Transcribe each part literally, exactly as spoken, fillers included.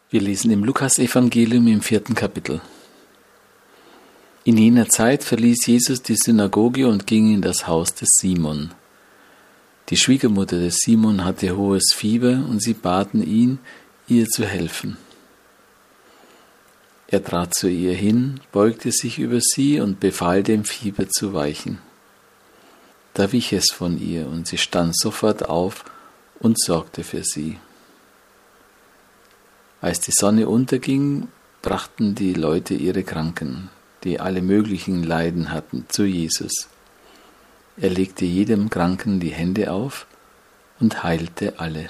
Wir lesen im Lukas-Evangelium im vierten Kapitel. In jener Zeit verließ Jesus die Synagoge und ging in das Haus des Simon. Die Schwiegermutter des Simon hatte hohes Fieber und sie baten ihn, ihr zu helfen. Er trat zu ihr hin, beugte sich über sie und befahl dem Fieber zu weichen. Da wich es von ihr und sie stand sofort auf und sorgte für sie. Als die Sonne unterging, brachten die Leute ihre Kranken, die alle möglichen Leiden hatten, zu Jesus. Er legte jedem Kranken die Hände auf und heilte alle.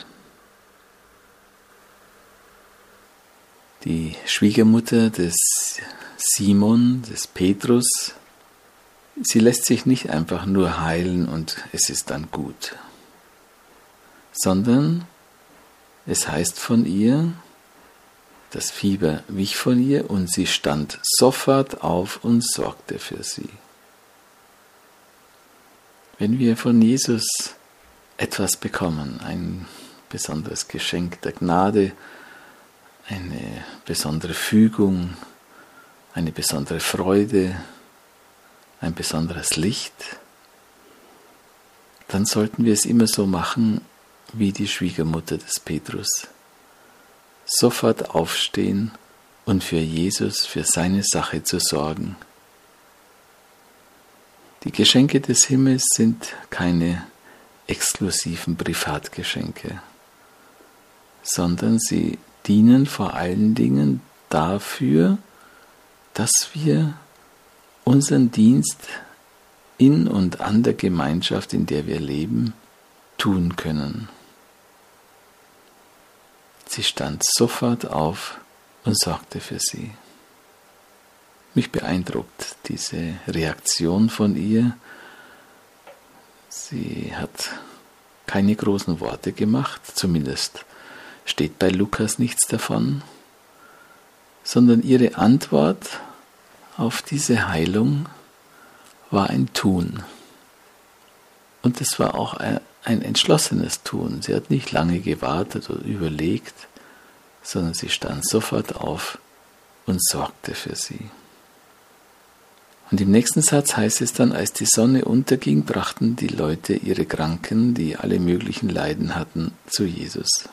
Die Schwiegermutter des Simon, des Petrus, sie lässt sich nicht einfach nur heilen und es ist dann gut, sondern es heißt von ihr, das Fieber wich von ihr und sie stand sofort auf und sorgte für sie. Wenn wir von Jesus etwas bekommen, ein besonderes Geschenk der Gnade, eine besondere Fügung, eine besondere Freude, ein besonderes Licht, dann sollten wir es immer so machen wie die Schwiegermutter des Petrus. Sofort aufstehen und für Jesus, für seine Sache zu sorgen. Die Geschenke des Himmels sind keine exklusiven Privatgeschenke, sondern sie dienen vor allen Dingen dafür, dass wir unseren Dienst in und an der Gemeinschaft, in der wir leben, tun können. Sie stand sofort auf und sorgte für sie. Mich beeindruckt diese Reaktion von ihr. Sie hat keine großen Worte gemacht, zumindest steht bei Lukas nichts davon, sondern ihre Antwort auf diese Heilung war ein Tun. Und es war auch ein Ein entschlossenes Tun. Sie hat nicht lange gewartet oder überlegt, sondern sie stand sofort auf und sorgte für sie. Und im nächsten Satz heißt es dann, als die Sonne unterging, brachten die Leute ihre Kranken, die alle möglichen Leiden hatten, zu Jesus.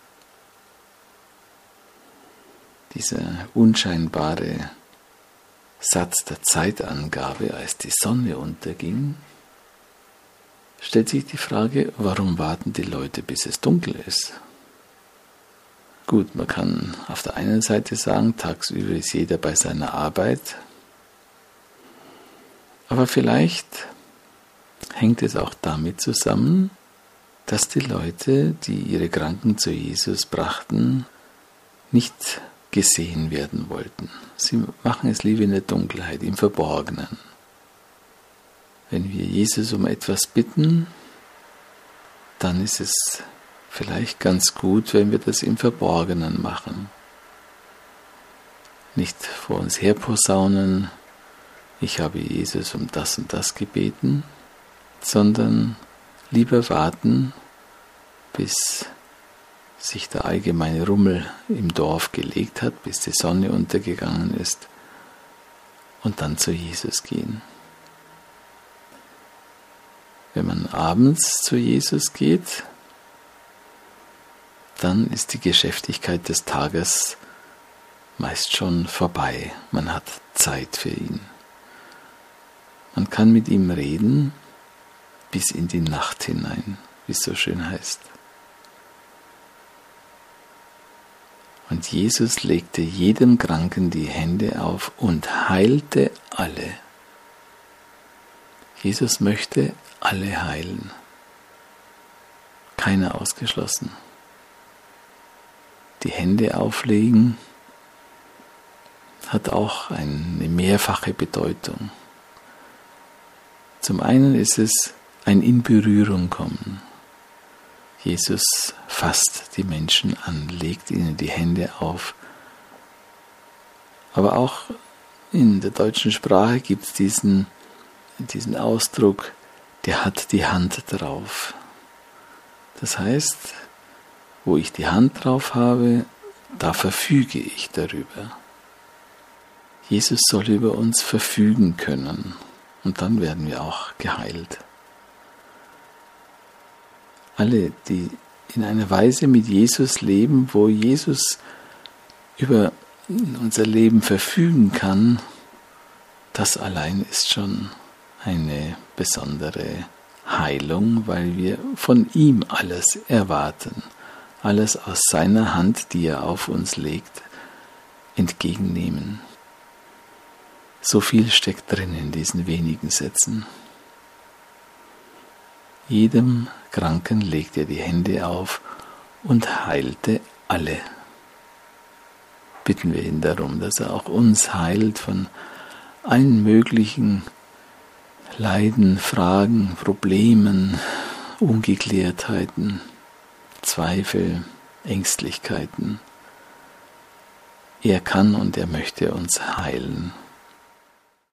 Dieser unscheinbare Satz der Zeitangabe, als die Sonne unterging, stellt sich die Frage, warum warten die Leute, bis es dunkel ist? Gut, man kann auf der einen Seite sagen, tagsüber ist jeder bei seiner Arbeit, aber vielleicht hängt es auch damit zusammen, dass die Leute, die ihre Kranken zu Jesus brachten, nicht gesehen werden wollten. Sie machen es lieber in der Dunkelheit, im Verborgenen. Wenn wir Jesus um etwas bitten, dann ist es vielleicht ganz gut, wenn wir das im Verborgenen machen. Nicht vor uns herposaunen, ich habe Jesus um das und das gebeten, sondern lieber warten, bis sich der allgemeine Rummel im Dorf gelegt hat, bis die Sonne untergegangen ist und dann zu Jesus gehen. Wenn man abends zu Jesus geht, dann ist die Geschäftigkeit des Tages meist schon vorbei. Man hat Zeit für ihn. Man kann mit ihm reden bis in die Nacht hinein, wie es so schön heißt. Und Jesus legte jedem Kranken die Hände auf und heilte alle. Jesus möchte alle heilen. Keiner ausgeschlossen. Die Hände auflegen hat auch eine mehrfache Bedeutung. Zum einen ist es ein in Berührung kommen. Jesus fasst die Menschen an, legt ihnen die Hände auf. Aber auch in der deutschen Sprache gibt es diesen, diesen Ausdruck, der hat die Hand drauf. Das heißt, wo ich die Hand drauf habe, da verfüge ich darüber. Jesus soll über uns verfügen können und dann werden wir auch geheilt. Alle, die in einer Weise mit Jesus leben, wo Jesus über unser Leben verfügen kann, das allein ist schon eine besondere Heilung, weil wir von ihm alles erwarten, alles aus seiner Hand, die er auf uns legt, entgegennehmen. So viel steckt drin in diesen wenigen Sätzen. Jedem Kranken legte er die Hände auf und heilte alle. Bitten wir ihn darum, dass er auch uns heilt von allen möglichen Leiden, Fragen, Problemen, Ungeklärtheiten, Zweifel, Ängstlichkeiten. Er kann und er möchte uns heilen.